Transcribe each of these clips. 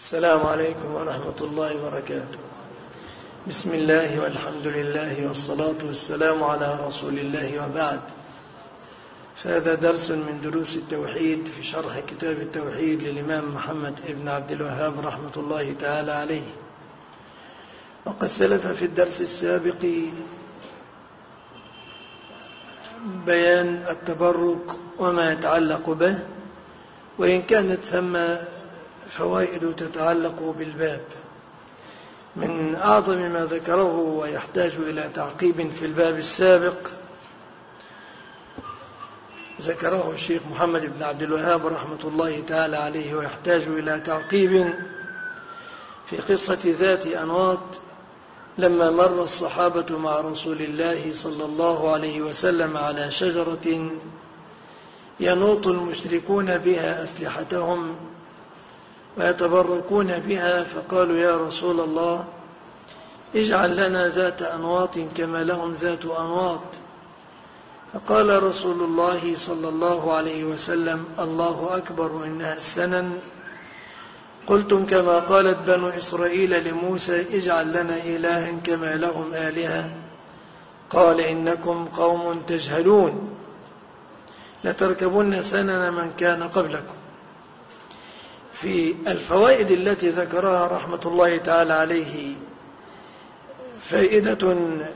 السلام عليكم ورحمة الله وبركاته. بسم الله والحمد لله والصلاة والسلام على رسول الله وبعد. فهذا درس من دروس التوحيد في شرح كتاب التوحيد للإمام محمد بن عبد الوهاب رحمة الله تعالى عليه. وقد سلف في الدرس السابق بيان التبرك وما يتعلق به، وإن كانت ثم فوائد تتعلق بالباب. من أعظم ما ذكره ويحتاج إلى تعقيب في الباب السابق ذكره الشيخ محمد بن عبد الوهاب رحمة الله تعالى عليه، ويحتاج إلى تعقيب في قصة ذات أنواط لما مر الصحابة مع رسول الله صلى الله عليه وسلم على شجرة ينوط المشركون بها أسلحتهم ويتبركون بها، فقالوا يا رسول الله اجعل لنا ذات أنواط كما لهم ذات أنواط. فقال رسول الله صلى الله عليه وسلم الله أكبر إنها السنن. قلتم كما قالت بنو إسرائيل لموسى اجعل لنا إلها كما لهم آلهة. قال إنكم قوم تجهلون لتركبن سنن من كان قبلكم. في الفوائد التي ذكرها رحمة الله تعالى عليه فائدة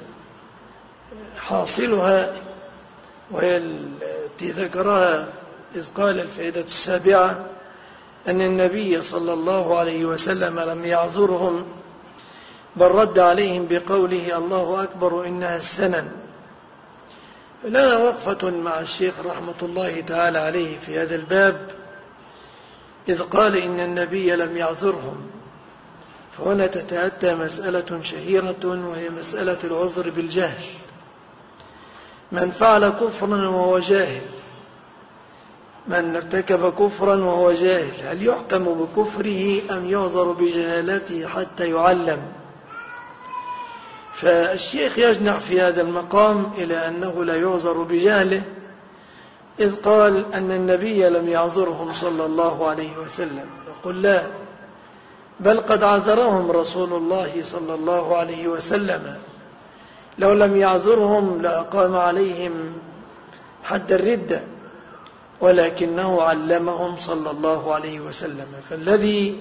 حاصلها، وهي التي ذكرها إذ قال الفائدة السابعة أن النبي صلى الله عليه وسلم لم يعذرهم بل رد عليهم بقوله الله أكبر إنها السنن. لنا وقفة مع الشيخ رحمة الله تعالى عليه في هذا الباب إذ قال إن النبي لم يعذرهم. فهنا تتأتى مسألة شهيرة، وهي مسألة العذر بالجهل. من فعل كفرا وهو جاهل، من ارتكب كفرا وهو جاهل، هل يحكم بكفره أم يعذر بجهالته حتى يعلم؟ فالشيخ يجنح في هذا المقام إلى أنه لا يعذر بجهله، إذ قال أن النبي لم يعذرهم صلى الله عليه وسلم. يقول لا، بل قد عذرهم رسول الله صلى الله عليه وسلم. لو لم يعذرهم لأقام عليهم حد الردة، ولكنه علمهم صلى الله عليه وسلم. فالذي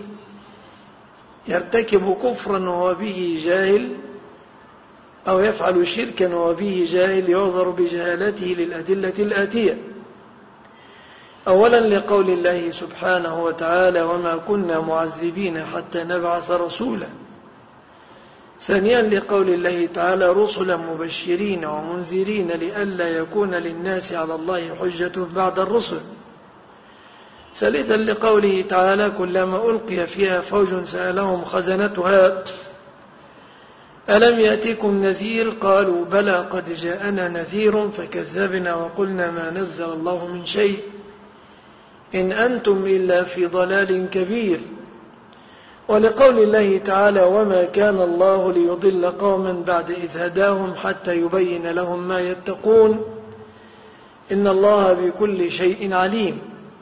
يرتكب كفرا وهو به جاهل أو يفعل شركا وهو به جاهل يعذر بجهالته للأدلة الآتية. أولا لقول الله سبحانه وتعالى وما كنا معذبين حتى نبعث رسولا. ثانيا لقول الله تعالى رسلا مبشرين ومنذرين لئلا يكون للناس على الله حجة بعد الرسل. ثالثا لقوله تعالى كلما ألقي فيها فوج سألهم خزنتها ألم يأتكم نذير قالوا بلى قد جاءنا نذير فكذبنا وقلنا ما نزل الله من شيء إن أنتم إلا في ضلال كبير. ولقول الله تعالى وما كان الله ليضل قوما بعد إذ هداهم حتى يبين لهم ما يتقون إن الله بكل شيء عليم.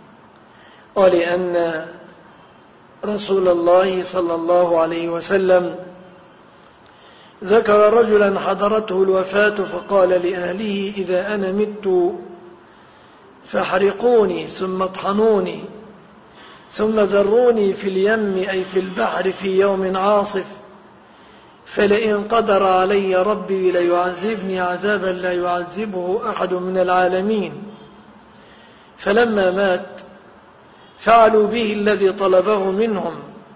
ولأن رسول الله صلى الله عليه وسلم ذكر رجلا حضرته الوفاة فقال لأهله إذا أنا مت فاحرقوني ثم اطحنوني ثم ذروني في اليم أي في البحر في يوم عاصف، فلئن قدر علي ربي ليعذبني عذابا لا يعذبه أحد من العالمين. فلما مات فعلوا به الذي طلبه منهم،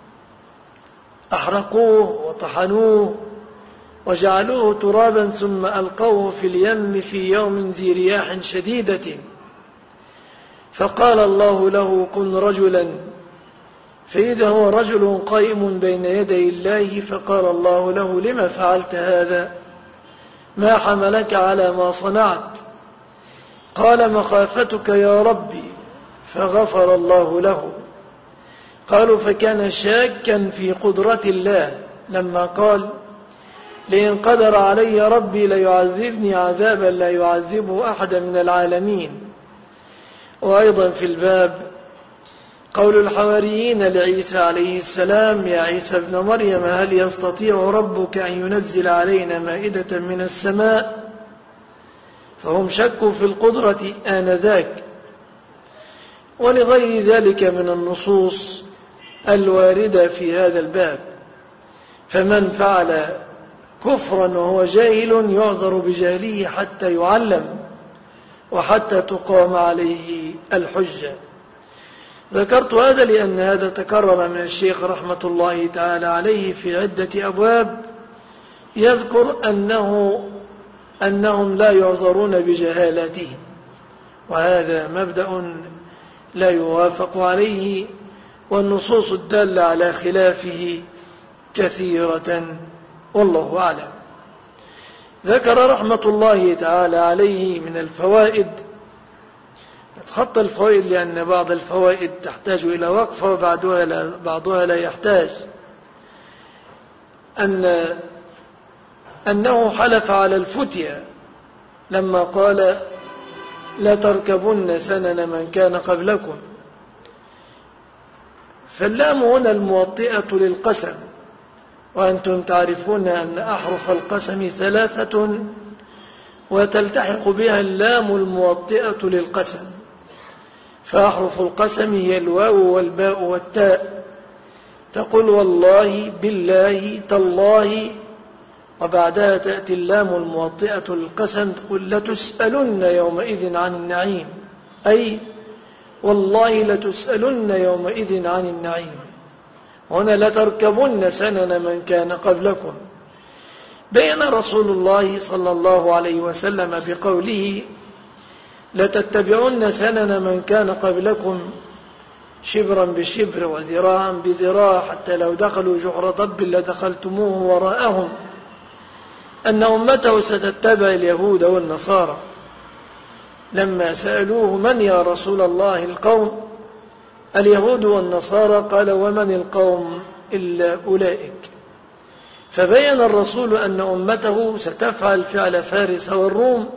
أحرقوه وطحنوه وجعلوه ترابا ثم ألقوه في اليم في يوم ذي رياح شديدة. فقال الله له كن رجلا، فإذا هو رجل قائم بين يدي الله، فقال الله له لما فعلت هذا؟ ما حملك على ما صنعت؟ قال مخافتك يا ربي، فغفر الله له. قالوا فكان شاكا في قدرة الله لما قال لئن قدر علي ربي ليعذبني عذابا لا يعذبه أحدا من العالمين. وأيضا في الباب قول الحواريين لعيسى عليه السلام: يا عيسى ابن مريم هل يستطيع ربك أن ينزل علينا مائدة من السماء؟ فهم شكوا في القدرة آنذاك، ولغير ذلك من النصوص الواردة في هذا الباب. فمن فعل كفرا وهو جاهل يعذر بجهله حتى يعلم وحتى تقام عليه الحجة. ذكرت هذا لأن هذا تكرر من الشيخ رحمة الله تعالى عليه في عدة أبواب، يذكر أنهم لا يعذرون بجهالاتهم، وهذا مبدأ لا يوافق عليه، والنصوص الدالة على خلافه كثيرة والله أعلم. ذكر رحمة الله تعالى عليه من الفوائد، خط الفوائد لأن بعض الفوائد تحتاج إلى وقفة وبعضها لا يحتاج، أنه حلف على الفتية لما قال: لا تركبن سنن من كان قبلكم. فاللام هنا الموطئة للقسم، وأنتم تعرفون أن أحرف القسم 3 وتلتحق بها اللام الموطئة للقسم، فأحرف القسم هي الواو والباء والتاء. تقول والله، بالله، تالله، وبعدها تأتي اللام الموطئة للقسم تقول: لتسألن يومئذ عن النعيم، أي والله لتسألن يومئذ عن النعيم. هنا لتركبن سنن من كان قبلكم. بين رسول الله صلى الله عليه وسلم بقوله: لتتبعن سنن من كان قبلكم شبرا بشبر وذراعا بذراع حتى لو دخلوا جحر ضب لدخلتموه وراءهم، أن أمته ستتبع اليهود والنصارى. لما سألوه: من يا رسول الله القوم؟ اليهود والنصارى. قال: ومن القوم إلا أولئك. فبين الرسول أن أمته ستفعل فعل فارس والروم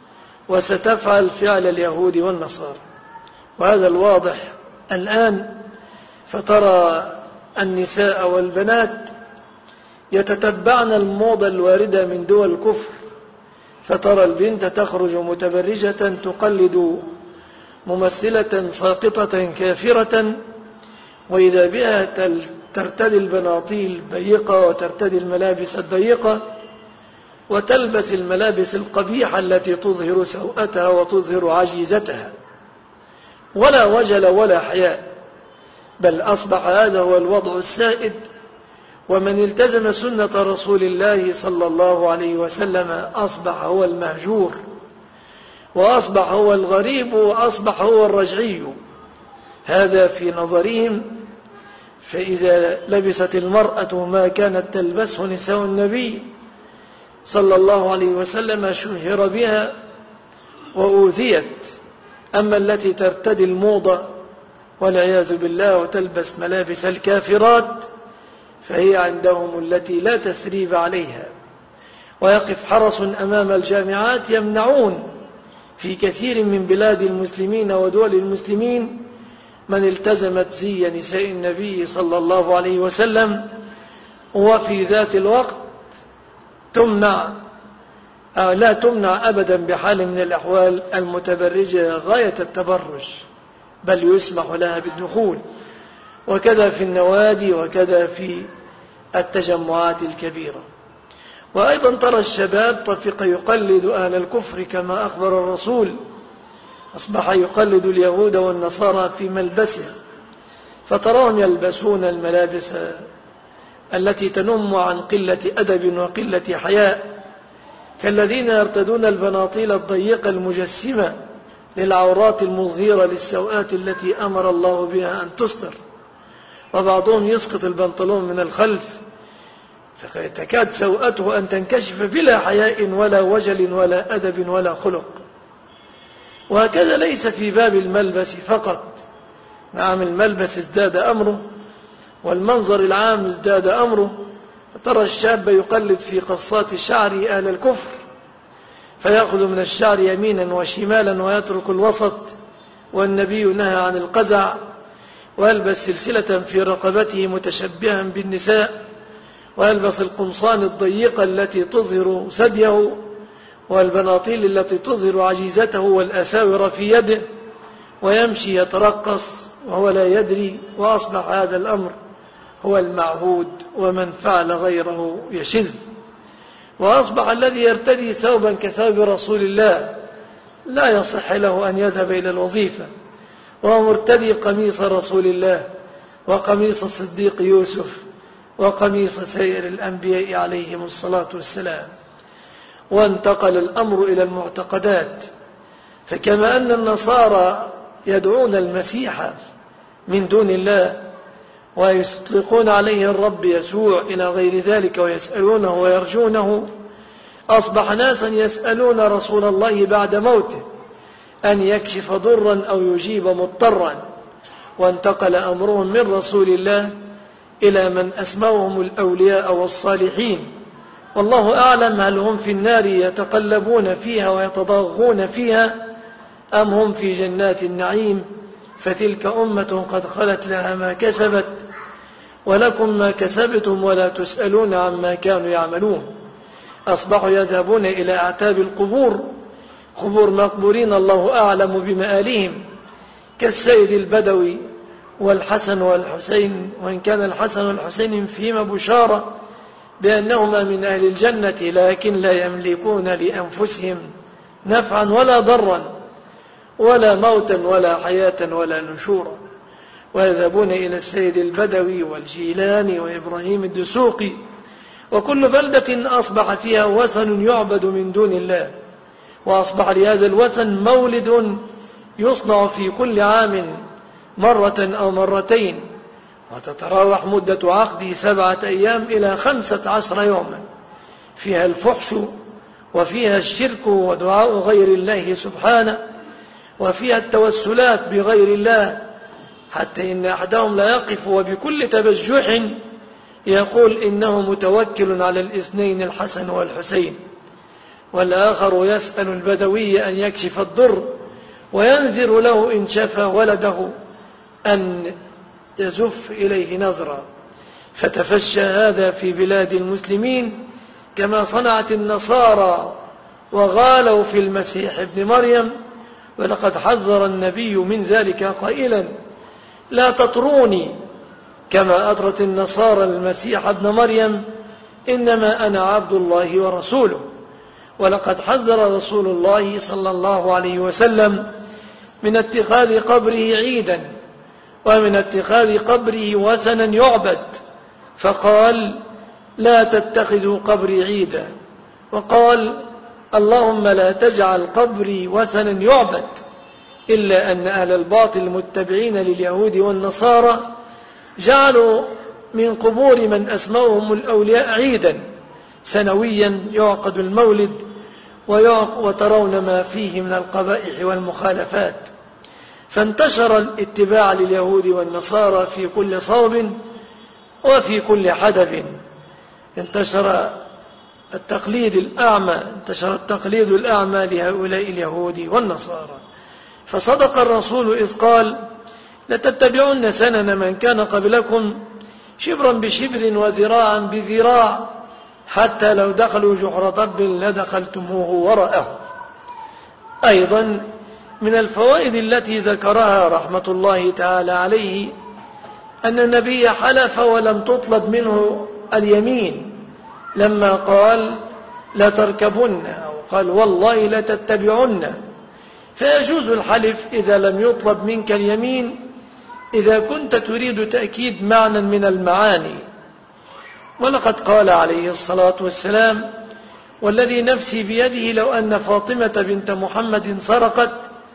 وستفعل فعل اليهود والنصارى، وهذا الواضح الآن. فترى النساء والبنات يتتبعن الموضة الواردة من دول الكفر، فترى البنت تخرج متبرجة تقلد ممثلة ساقطة كافرة، وإذا بها ترتدي البناطيل الضيقة وترتدي الملابس الضيقة وتلبس الملابس القبيحة التي تظهر سوءتها وتظهر عجيزتها، ولا وجل ولا حياء، بل أصبح هذا هو الوضع السائد. ومن التزم سنة رسول الله صلى الله عليه وسلم أصبح هو المهجور، وأصبح هو الغريب، وأصبح هو الرجعي. هذا في نظرهم. فإذا لبست المرأة ما كانت تلبسه نساء النبي صلى الله عليه وسلم شهر بها وأوذيت. أما التي ترتدي الموضة والعياذ بالله وتلبس ملابس الكافرات فهي عندهم التي لا تثريب عليها. ويقف حرس أمام الجامعات يمنعون في كثير من بلاد المسلمين ودول المسلمين من التزمت زي نساء النبي صلى الله عليه وسلم، وفي ذات الوقت لا تمنع أبدا بحال من الأحوال المتبرجة غاية التبرج، بل يسمح لها بالدخول. وكذا في النوادي، وكذا في التجمعات الكبيرة. وأيضا ترى الشباب طفق يقلد أهل الكفر كما أخبر الرسول، أصبح يقلد اليهود والنصارى في ملبسهم، فتراهم يلبسون الملابس التي تنم عن قلة أدب وقلة حياء، كالذين يرتدون البناطيل الضيقة المجسمة للعورات المظهرة للسوءات التي أمر الله بها أن تستر، وبعضهم يسقط البنطلون من الخلف فتكاد سوءته أن تنكشف بلا حياء ولا وجل ولا أدب ولا خلق. وهكذا ليس في باب الملبس فقط. نعم، الملبس ازداد أمره، والمنظر العام ازداد أمره. فترى الشاب يقلد في قصات شعره أهل الكفر، فيأخذ من الشعر يمينا وشمالا ويترك الوسط، والنبي نهى عن القزع. ويلبس سلسلة في رقبته متشبها بالنساء، ويلبس القمصان الضيقة التي تظهر ثديه، والبناطيل التي تظهر عجيزته، والأساور في يده، ويمشي يترقص وهو لا يدري. وأصبح هذا الأمر هو المعهود، ومن فعل غيره يشذ. وأصبح الذي يرتدي ثوبا كثوب رسول الله لا يصح له أن يذهب إلى الوظيفة، وهو مرتدي قميص رسول الله وقميص الصديق يوسف وقميص سائر الأنبياء عليهم الصلاة والسلام. وانتقل الأمر إلى المعتقدات، فكما أن النصارى يدعون المسيح من دون الله ويطلقون عليه الرب يسوع إلى غير ذلك ويسألونه ويرجونه، أصبح ناسا يسألون رسول الله بعد موته أن يكشف ضرا أو يجيب مضطرا. وانتقل أمرهم من رسول الله إلى من أسموهم الأولياء والصالحين، والله أعلم هل هم في النار يتقلبون فيها ويتضاغون فيها أم هم في جنات النعيم. فتلك أمة قد خلت لها ما كسبت ولكم ما كسبتم ولا تسألون عما كانوا يعملون. أصبحوا يذهبون إلى أعتاب القبور، قبور مقبورين الله أعلم بمآلهم، كالسيد البدوي والحسن والحسين، وإن كان الحسن والحسين فيهما بشارة بأنهما من أهل الجنة، لكن لا يملكون لأنفسهم نفعا ولا ضرا ولا موتا ولا حياة ولا نشورا. ويذهبون إلى السيد البدوي والجيلاني وإبراهيم الدسوقي، وكل بلدة أصبح فيها وثن يعبد من دون الله، وأصبح لهذا الوثن مولد يصنع في كل عام مرة أو مرتين، وتتراوح مدة عقده 7 أيام إلى 15 يوما، فيها الفحش وفيها الشرك ودعاء غير الله سبحانه، وفيها التوسلات بغير الله، حتى إن أحدهم لا يقف وبكل تبجح يقول إنه متوكل على الاثنين الحسن والحسين، والآخر يسأل البدوي أن يكشف الضر وينذر له إن شفى ولده أن يزف إليه نظرا. فتفشى هذا في بلاد المسلمين كما صنعت النصارى وغالوا في المسيح ابن مريم. ولقد حذر النبي من ذلك قائلا: لا تطروني كما أطرت النصارى المسيح ابن مريم، إنما أنا عبد الله ورسوله. ولقد حذر رسول الله صلى الله عليه وسلم من اتخاذ قبره عيدا ومن اتخاذ قبره وثنا يعبد، فقال: لا تتخذوا قبري عيدا، وقال: اللهم لا تجعل قبري وثنا يعبد. إلا أن أهل الباطل المتبعين لليهود والنصارى جعلوا من قبور من أسموهم الأولياء عيدا سنويا يعقد المولد، وترون ما فيه من القبائح والمخالفات. فانتشر الاتباع لليهود والنصارى في كل صوب وفي كل حدب. انتشر التقليد الأعمى لهؤلاء اليهود والنصارى. فصدق الرسول إذ قال: لتتبعن سنن من كان قبلكم شبرا بشبر وذراعا بذراع حتى لو دخلوا جحر ضب لدخلتموه وراءه. أيضا من الفوائد التي ذكرها رحمة الله تعالى عليه أن النبي حلف ولم تطلب منه اليمين، لما قال: لا تركبن، أو قال: والله لا تتبعن. فيجوز الحلف إذا لم يطلب منك اليمين إذا كنت تريد تأكيد معنى من المعاني. ولقد قال عليه الصلاة والسلام: والذي نفسي بيده لو أن فاطمة بنت محمد سرقت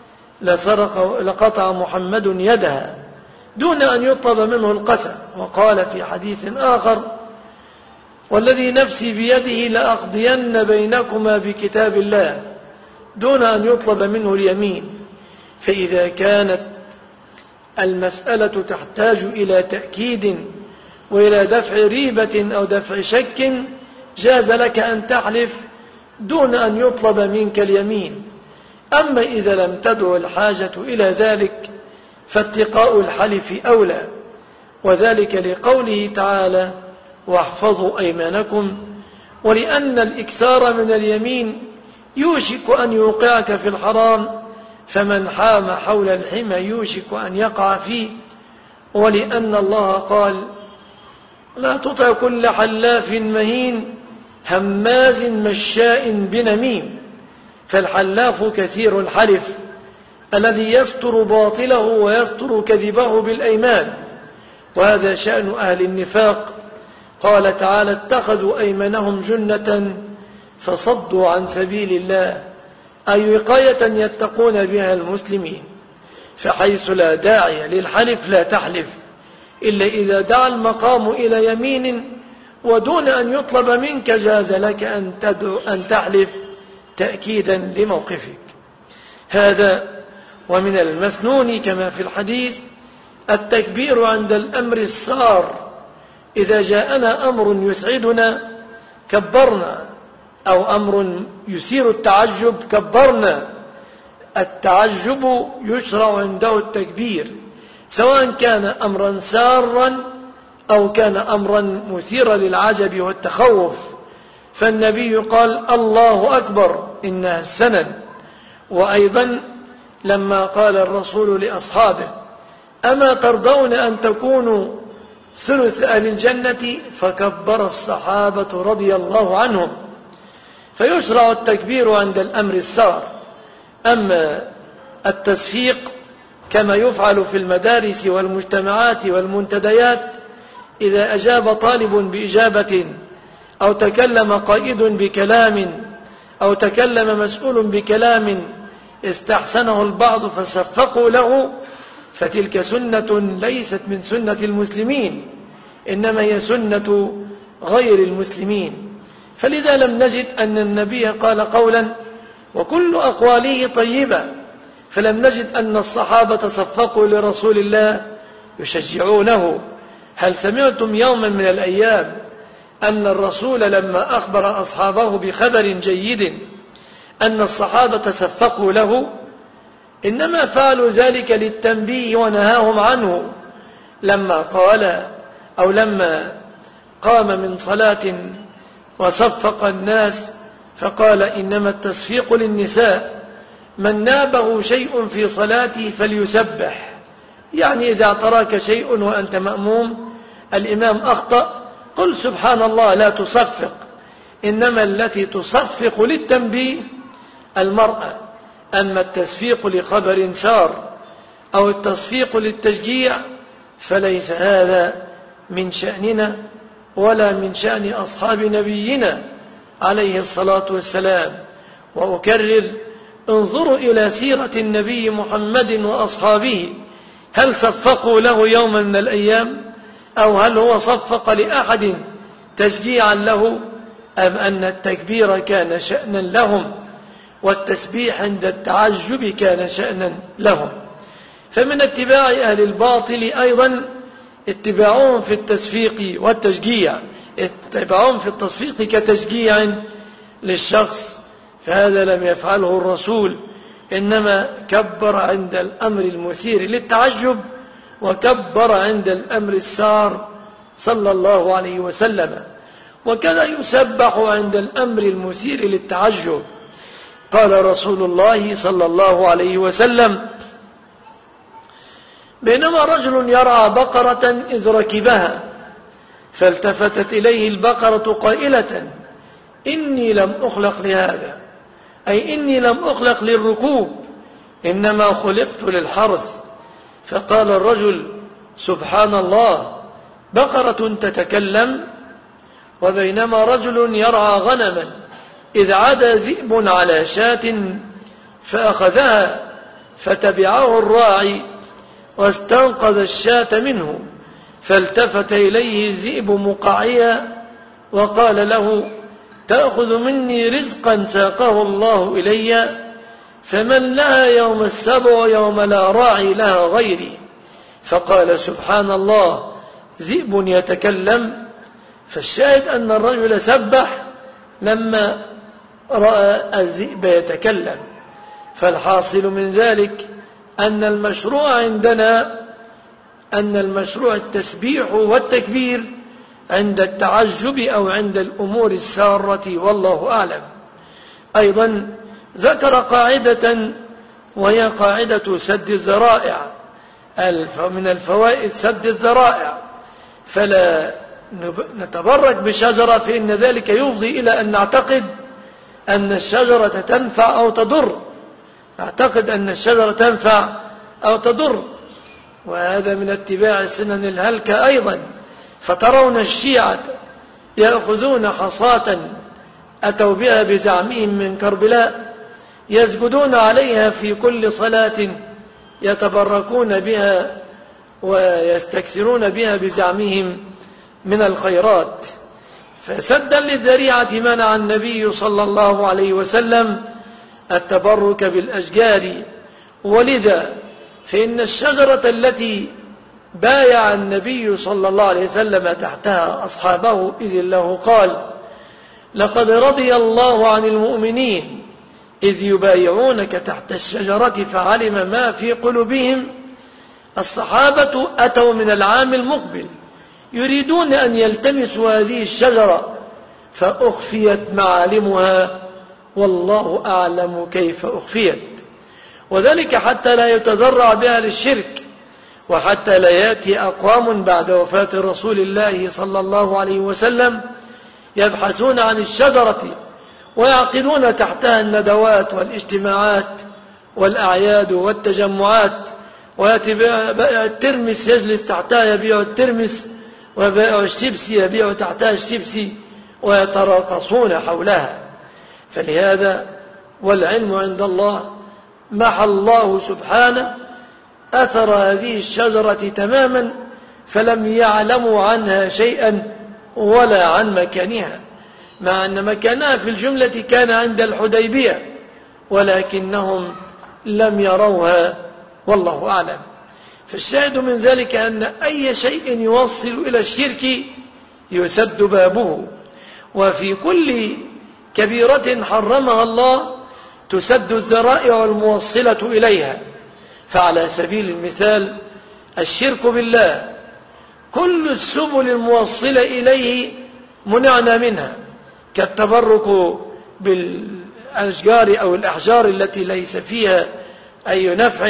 لقطع محمد يدها دون أن يطلب منه القسم. وقال في حديث آخر: والذي نفسي بيده لأقضين بينكما بكتاب الله دون أن يطلب منه اليمين. فإذا كانت المسألة تحتاج إلى تأكيد وإلى دفع ريبة أو دفع شك جاز لك أن تحلف دون أن يطلب منك اليمين. أما إذا لم تدع الحاجة إلى ذلك فاتقاء الحلف أولى، وذلك لقوله تعالى: واحفظوا أيمانكم، ولأن الإكثار من اليمين يوشك أن يوقعك في الحرام، فمن حام حول الحمى يوشك أن يقع فيه، ولأن الله قال: لا تطع كل حلاف مهين هماز مشاء بنميم. فالحلاف كثير الحلف الذي يستر باطله ويستر كذبه بالأيمان، وهذا شأن أهل النفاق. قال تعالى: اتخذوا أيمانهم جنة فصدوا عن سبيل الله، أي وقاية يتقون بها المسلمين. فحيث لا داعي للحلف لا تحلف إلا إذا دعا المقام إلى يمين، ودون أن يطلب منك جاز لك أن تحلف تأكيدا لموقفك. هذا ومن المسنون كما في الحديث التكبير عند الأمر السار. إذا جاءنا أمر يسعدنا كبرنا، أو أمر يثير التعجب كبرنا. التعجب يشرع عنده التكبير، سواء كان أمرا سارا أو كان أمرا مثيرا للعجب والتخوف. فالنبي قال: الله أكبر إنها السنن. وأيضا لما قال الرسول لأصحابه: أما ترضون أن تكونوا ثلث أهل الجنة؟ فكبر الصحابة رضي الله عنهم. فيشرع التكبير عند الأمر السار. أما التصفيق كما يفعل في المدارس والمجتمعات والمنتديات، إذا أجاب طالب بإجابة، أو تكلم قائد بكلام، أو تكلم مسؤول بكلام استحسنه البعض فصفقوا له، فتلك سنة ليست من سنة المسلمين، إنما هي سنة غير المسلمين. فلذا لم نجد أن النبي قال قولا وكل أقواله طيبة، فلم نجد أن الصحابة صفقوا لرسول الله يشجعونه. هل سمعتم يوما من الأيام أن الرسول لما أخبر أصحابه بخبر جيد أن الصحابة صفقوا له؟ إنما فعلوا ذلك للتنبيه ونهاهم عنه. لما قال أو لما قام من صلاة وصفق الناس فقال: إنما التصفيق للنساء، من نابه شيء في صلاته فليسبح. يعني إذا اعتراك شيء وأنت مأموم، الإمام أخطأ، قل سبحان الله، لا تصفق. إنما التي تصفق للتنبيه المرأة. أما التصفيق لخبر سار أو التصفيق للتشجيع فليس هذا من شأننا ولا من شأن أصحاب نبينا عليه الصلاة والسلام. وأكرر: انظروا إلى سيرة النبي محمد وأصحابه، هل صفقوا له يوما من الأيام؟ أو هل هو صفق لأحد تشجيعا له؟ أم أن التكبير كان شأنا لهم، والتسبيح عند التعجب كان شأنا لهم؟ فمن اتباع أهل الباطل أيضا اتباعهم في التصفيق والتشجيع، اتباعهم في التصفيق كتشجيع للشخص، فهذا لم يفعله الرسول، إنما كبر عند الأمر المثير للتعجب وكبر عند الأمر السار صلى الله عليه وسلم. وكذا يسبح عند الأمر المثير للتعجب. قال رسول الله صلى الله عليه وسلم: بينما رجل يرعى بقرة إذ ركبها، فالتفتت إليه البقرة قائلة: إني لم أخلق لهذا، أي إني لم أخلق للركوب، إنما خلقت للحرث. فقال الرجل: سبحان الله، بقرة تتكلم؟ وبينما رجل يرعى غنما إذ عدا ذئب على شاة فأخذها، فتبعه الراعي واستنقذ الشاة منه، فالتفت إليه الذئب مقعيا وقال له: تأخذ مني رزقا ساقه الله إلي، فمن لها يوم السبع يوم لا راعي لها غيري. فقال: سبحان الله، ذئب يتكلم؟ فالشاهد أن الرجل سبح لما رأى الذئب يتكلم. فالحاصل من ذلك أن المشروع التسبيح والتكبير عند التعجب أو عند الأمور السارة، والله أعلم. أيضا ذكر قاعدة وهي قاعدة سد الذرائع. من الفوائد سد الذرائع، فلا نتبرك بشجرة فإن ذلك يفضي إلى أن نعتقد أن الشجرة تنفع أو تضر، وهذا من اتباع سنن الهلكة أيضا. فترون الشيعة يأخذون حصاة أتوا بها بزعمهم من كربلاء، يسجدون عليها في كل صلاة، يتبركون بها ويستكثرون بها بزعمهم من الخيرات. فسدا للذريعة منع النبي صلى الله عليه وسلم التبرك بالأشجار. ولذا فإن الشجرة التي بايع النبي صلى الله عليه وسلم تحتها أصحابه، إذ الله قال: لقد رضي الله عن المؤمنين إذ يبايعونك تحت الشجرة فعلم ما في قلوبهم. الصحابة أتوا من العام المقبل يريدون أن يلتمسوا هذه الشجرة، فأخفيت معالمها، والله أعلم كيف أخفيت، وذلك حتى لا يتذرع بها للشرك، وحتى لا يأتي أقوام بعد وفاة رسول الله صلى الله عليه وسلم يبحثون عن الشجرة ويعقدون تحتها الندوات والاجتماعات والأعياد والتجمعات، ويأتي بائع الترمس يجلس تحتها يبيع الترمس، وبائع الشيبسي يبيع تحتها الشيبسي، ويتراقصون حولها. فلهذا والعلم عند الله محى الله سبحانه أثر هذه الشجرة تماما، فلم يعلموا عنها شيئا ولا عن مكانها، مع أن مكانها في الجملة كان عند الحديبية، ولكنهم لم يروها، والله أعلم. فالشاهد من ذلك أن أي شيء يوصل إلى الشرك يسد بابه، وفي كل كبيرة حرمها الله تسد الذرائع الموصلة إليها. فعلى سبيل المثال الشرك بالله، كل السبل الموصلة إليه منعنا منها، كالتبرك بالأشجار أو الأحجار التي ليس فيها أي نفع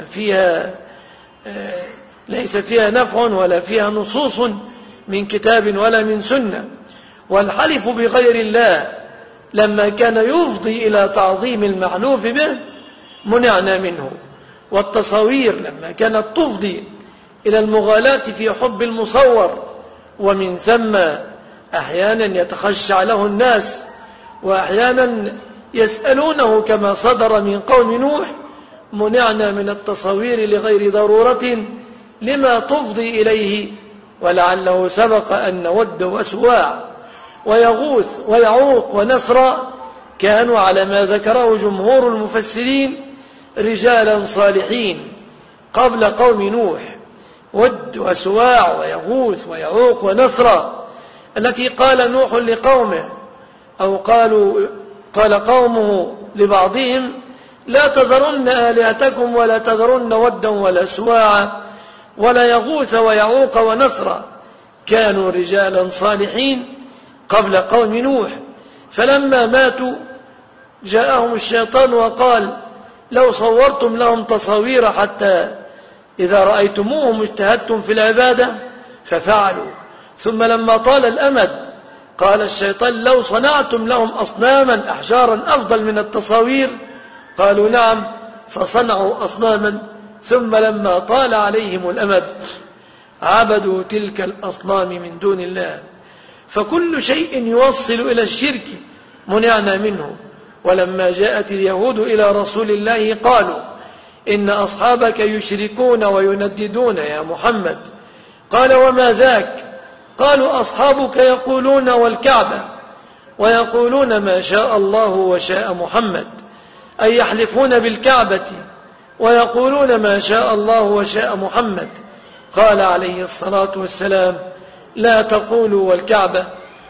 ليس فيها نفع ولا فيها نصوص من كتاب ولا من سنة. والحلف بغير الله لما كان يفضي إلى تعظيم المحلوف به منعنا منه. والتصاوير لما كانت تفضي إلى المغالاة في حب المصور، ومن ثم أحيانا يتخشع له الناس، وأحيانا يسألونه كما صدر من قوم نوح، منعنا من التصاوير لغير ضرورة لما تفضي إليه. ولعله سبق أن ود وسواع ويغوث ويعوق ونسرا كانوا على ما ذكره جمهور المفسرين رجالا صالحين قبل قوم نوح. ود وسواع ويغوث ويعوق ونسرا التي قال نوح لقومه، أو قال قومه لبعضهم: لا تذرن آلهتكم ولا تذرن ودا ولا سواعا ولا يغوث ويعوق ونسرا، كانوا رجالا صالحين قبل قوم نوح. فلما ماتوا جاءهم الشيطان وقال: لو صورتم لهم تصاوير حتى إذا رأيتموهم اجتهدتم في العبادة، ففعلوا. ثم لما طال الأمد قال الشيطان: لو صنعتم لهم أصناما أحجارا أفضل من التصاوير، قالوا: نعم، فصنعوا أصناما. ثم لما طال عليهم الأمد عبدوا تلك الأصنام من دون الله. فكل شيء يوصل إلى الشرك منعنا منه. ولما جاءت اليهود إلى رسول الله قالوا: إن أصحابك يشركون وينددون يا محمد. قال: وما ذاك؟ قالوا: أصحابك يقولون والكعبة، ويقولون ما شاء الله وشاء محمد، أي يحلفون بالكعبة ويقولون ما شاء الله وشاء محمد. قال عليه الصلاة والسلام: لا تقولوا والكعبة،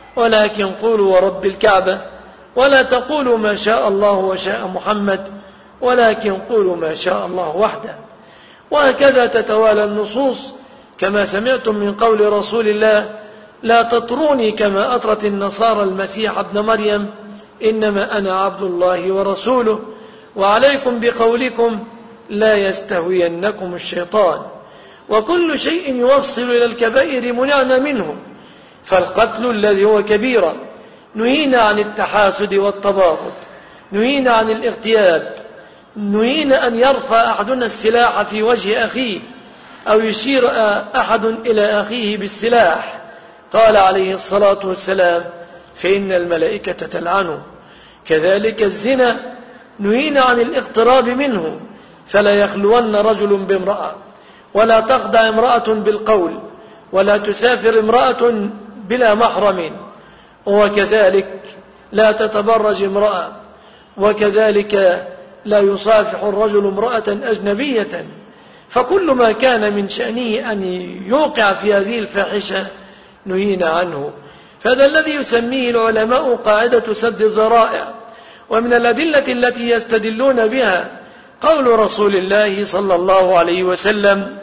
ولكن قولوا ورب الكعبة، ولا تقولوا ما شاء الله وشاء محمد، ولكن قولوا ما شاء الله وحده. وهكذا تتوالى النصوص، كما سمعتم من قول رسول الله: لا تطروني كما أطرت النصارى المسيح ابن مريم، إنما أنا عبد الله ورسوله، وعليكم بقولكم لا يستهوينكم الشيطان. وكل شيء يوصل إلى الكبائر منعنا منه، فالقتل الذي هو كبيرة، نهينا عن التحاسد والتباغض، نهينا عن الاغتياب، نهينا أن يرفع أحدنا السلاح في وجه أخيه أو يشير أحد إلى أخيه بالسلاح. قال عليه الصلاة والسلام: فإن الملائكة تلعنه. كذلك الزنا، نهينا عن الاقتراب منه، فلا يخلون رجل بامرأة، ولا تخدع امرأة بالقول، ولا تسافر امرأة بلا محرم، وكذلك لا تتبرج امرأة، وكذلك لا يصافح الرجل امرأة أجنبية. فكل ما كان من شأنه أن يوقع في هذه الفاحشة نهينا عنه. فهذا الذي يسميه العلماء قاعدة سد الذرائع. ومن الأدلة التي يستدلون بها قول رسول الله صلى الله عليه وسلم: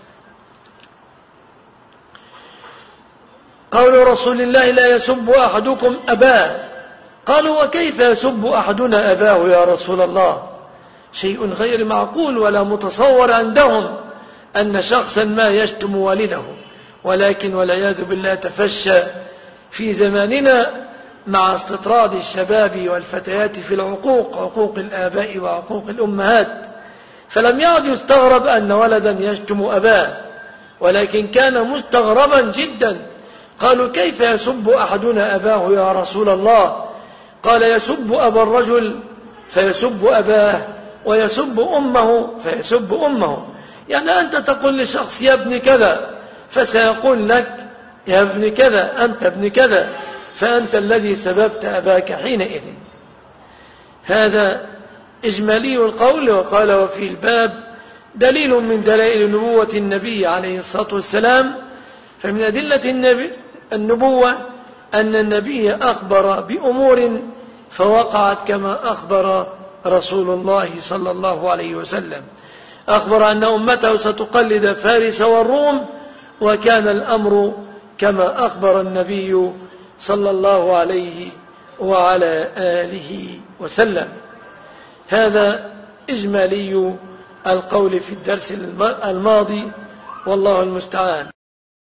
قول رسول الله: لا يسب أحدكم أباه. قالوا: وكيف يسب أحدنا أباه يا رسول الله؟ شيء غير معقول ولا متصور عندهم أن شخصا ما يشتم والده، ولكن والعياذ بالله تفشى في زماننا مع استطراد الشباب والفتيات في العقوق، عقوق الآباء وعقوق الأمهات. فلم يعد يستغرب أن ولدا يشتم أباه، ولكن كان مستغربا جدا. قالوا: كيف يسب أحدنا أباه يا رسول الله؟ قال: يسب أبا الرجل فيسب أباه، ويسب أمه فيسب أمه. يعني أنت تقول لشخص: يا ابن كذا، فسيقول لك: يا ابن كذا، أنت ابن كذا، فأنت الذي سببت أباك حينئذ. هذا إجمالي القول. وقال: وفي الباب دليل من دلائل نبوة النبي عليه الصلاة والسلام. فمن أدلة النبوة أن النبي أخبر بأمور فوقعت كما أخبر رسول الله صلى الله عليه وسلم. أخبر أن أمته ستقلد فارس والروم، وكان الأمر كما أخبر النبي صلى الله عليه وعلى آله وسلم. هذا إجمالي القول في الدرس الماضي، والله المستعان.